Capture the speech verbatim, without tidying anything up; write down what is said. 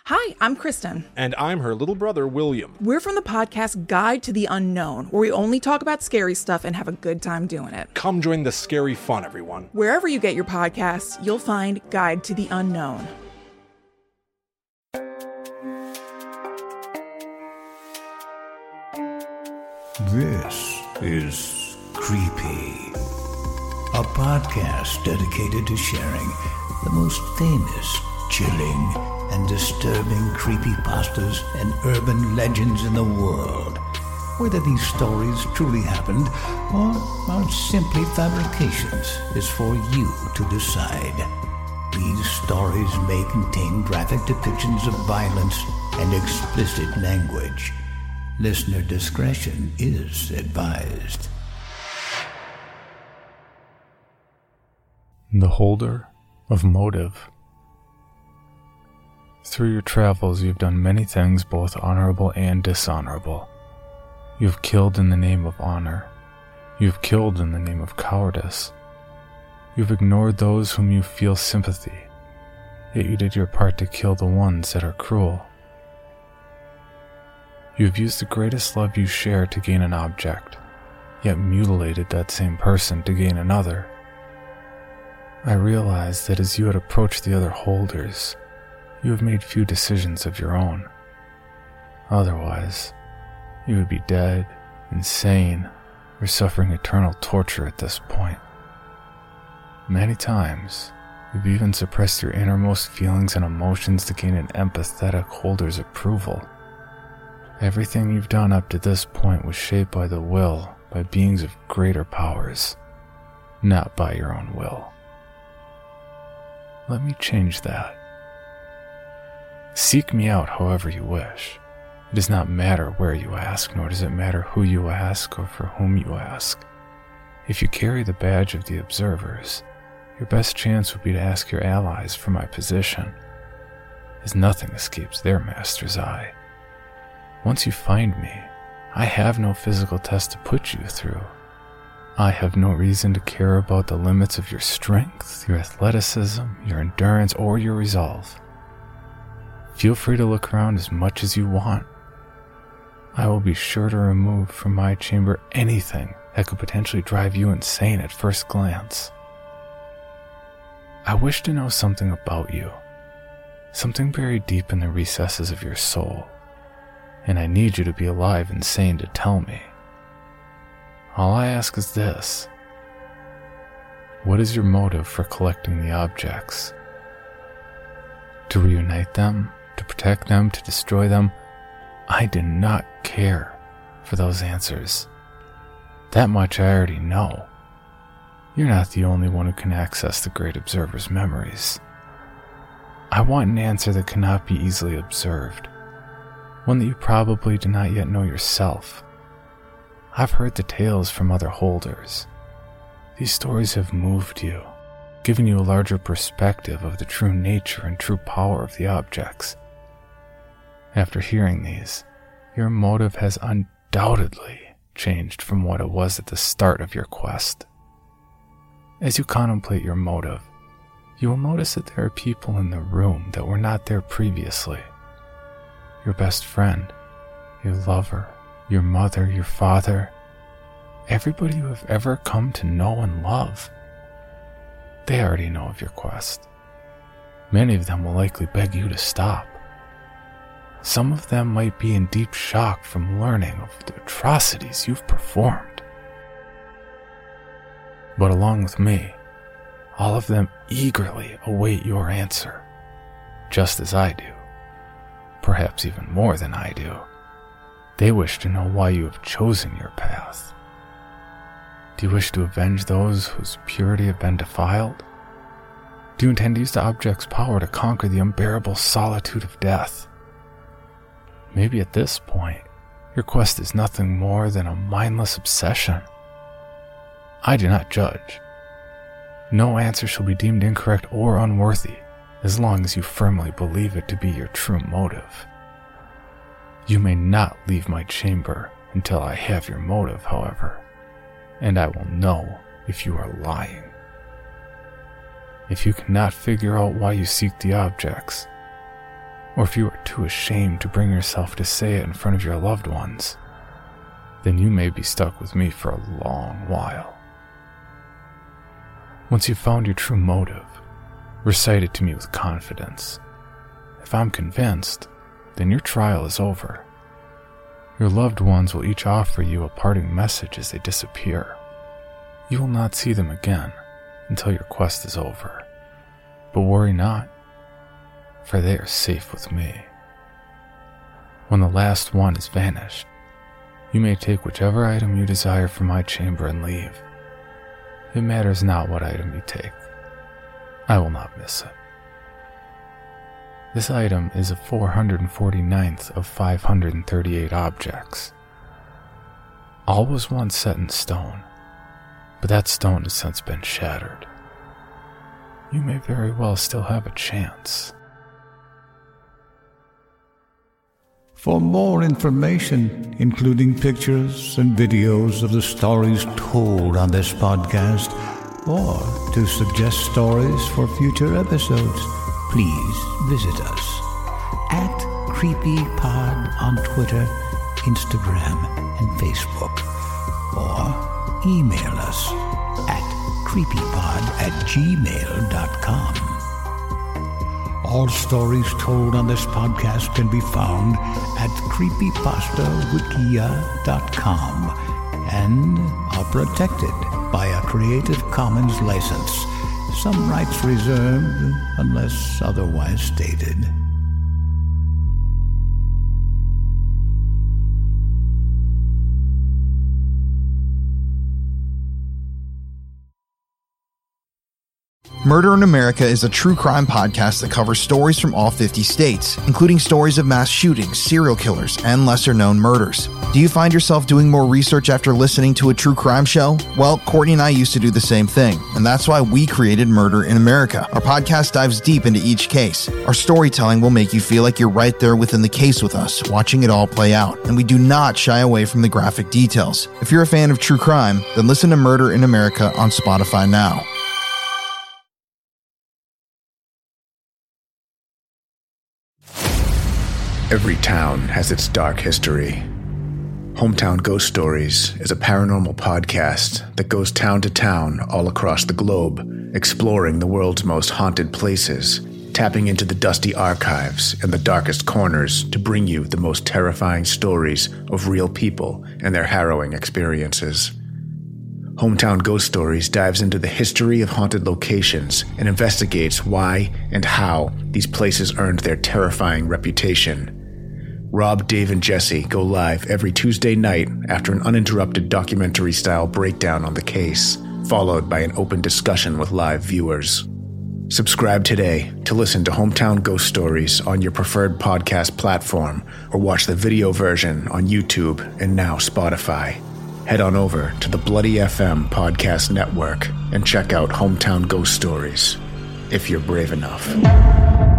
Hi, I'm Kristen. And I'm her little brother, William. We're from the podcast Guide to the Unknown, where we only talk about scary stuff and have a good time doing it. Come join the scary fun, everyone. Wherever you get your podcasts, you'll find Guide to the Unknown. This is Creepy, a podcast dedicated to sharing the most famous, chilling, and disturbing creepypastas and urban legends in the world. Whether these stories truly happened or are simply fabrications is for you to decide. These stories may contain graphic depictions of violence and explicit language. Listener discretion is advised. The holder of motive. Through your travels, you've done many things both honorable and dishonorable. You've killed in the name of honor. You've killed in the name of cowardice. You've ignored those whom you feel sympathy, yet you did your part to kill the ones that are cruel. You have used the greatest love you share to gain an object, yet mutilated that same person to gain another. I realize that as you had approached the other holders, you have made few decisions of your own. Otherwise, you would be dead, insane, or suffering eternal torture at this point. Many times, you've even suppressed your innermost feelings and emotions to gain an empathetic holder's approval. Everything you've done up to this point was shaped by the will, by beings of greater powers, not by your own will. Let me change that. Seek me out however you wish. It does not matter where you ask, nor does it matter who you ask or for whom you ask. If you carry the badge of the observers, your best chance would be to ask your allies for my position, as nothing escapes their master's eye. Once you find me, I have no physical test to put you through. I have no reason to care about the limits of your strength, your athleticism, your endurance, or your resolve. Feel free to look around as much as you want. I will be sure to remove from my chamber anything that could potentially drive you insane at first glance. I wish to know something about you, something buried deep in the recesses of your soul. And I need you to be alive and sane to tell me. All I ask is this. What is your motive for collecting the objects? To reunite them? To protect them? To destroy them? I do not care for those answers. That much I already know. You're not the only one who can access the Great Observer's memories. I want an answer that cannot be easily observed. One that you probably do not yet know yourself. I've heard the tales from other holders. These stories have moved you, given you a larger perspective of the true nature and true power of the objects. After hearing these, your motive has undoubtedly changed from what it was at the start of your quest. As you contemplate your motive, you will notice that there are people in the room that were not there previously. Your best friend, your lover, your mother, your father, everybody you have ever come to know and love. They already know of your quest. Many of them will likely beg you to stop. Some of them might be in deep shock from learning of the atrocities you've performed. But along with me, all of them eagerly await your answer, just as I do. Perhaps even more than I do. They wish to know why you have chosen your path. Do you wish to avenge those whose purity have been defiled? Do you intend to use the object's power to conquer the unbearable solitude of death? Maybe at this point, your quest is nothing more than a mindless obsession. I do not judge. No answer shall be deemed incorrect or unworthy, as long as you firmly believe it to be your true motive. You may not leave my chamber until I have your motive, however, and I will know if you are lying. If you cannot figure out why you seek the objects, or if you are too ashamed to bring yourself to say it in front of your loved ones, then you may be stuck with me for a long while. Once you've found your true motive, recite it to me with confidence. If I'm convinced, then your trial is over. Your loved ones will each offer you a parting message as they disappear. You will not see them again until your quest is over. But worry not, for they are safe with me. When the last one is vanished, you may take whichever item you desire from my chamber and leave. It matters not what item you take. I will not miss it. This item is a four hundred forty-ninth of five hundred thirty-eight objects. All was once set in stone, but that stone has since been shattered. You may very well still have a chance. For more information, including pictures and videos of the stories told on this podcast, or to suggest stories for future episodes, please visit us at CreepyPod on Twitter, Instagram, and Facebook, or email us at creepypod at gmail dot com. All stories told on this podcast can be found at creepypasta wikia dot com and are protected by a Creative Commons license. Some rights reserved unless otherwise stated. Murder in America is a true crime podcast that covers stories from all fifty states, including stories of mass shootings, serial killers, and lesser-known murders. Do you find yourself doing more research after listening to a true crime show? Well, Courtney and I used to do the same thing, and that's why we created Murder in America. Our podcast dives deep into each case. Our storytelling will make you feel like you're right there within the case with us, watching it all play out, and we do not shy away from the graphic details. If you're a fan of true crime, then listen to Murder in America on Spotify now. Every town has its dark history. Hometown Ghost Stories is a paranormal podcast that goes town to town all across the globe, exploring the world's most haunted places, tapping into the dusty archives and the darkest corners to bring you the most terrifying stories of real people and their harrowing experiences. Hometown Ghost Stories dives into the history of haunted locations and investigates why and how these places earned their terrifying reputation. Rob, Dave, and Jesse go live every Tuesday night after an uninterrupted documentary-style breakdown on the case, followed by an open discussion with live viewers. Subscribe today to listen to Hometown Ghost Stories on your preferred podcast platform, or watch the video version on YouTube and now Spotify. Head on over to the Bloody F M podcast network and check out Hometown Ghost Stories, if you're brave enough.